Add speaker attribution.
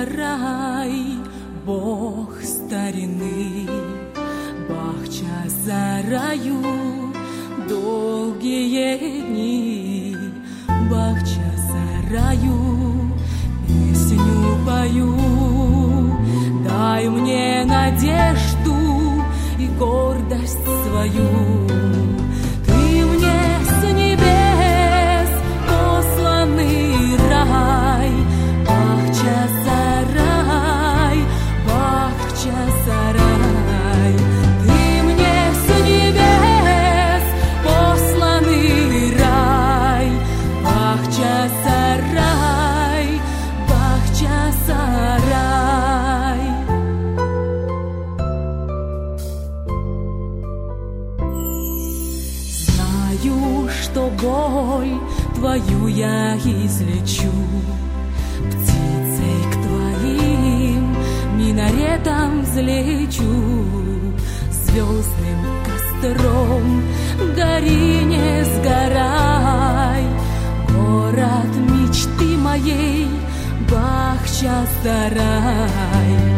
Speaker 1: Бахча-сарай, Бог старины, Бахча-сараю долгие дни. Бахча-сараю песню пою, дай мне надежду и гордость свою. Ты мне с небес посланный рай, Бахча-сарай, Бахча-сарай. Ты мне с небес посланный рай, Бахча-сарай, Бахча-сарай. Знаю, что боль твою я излечу, птицей к твоим минаретам взлечу, звездным костром гори, не сгорай, город мечты моей, Бахча-сарай.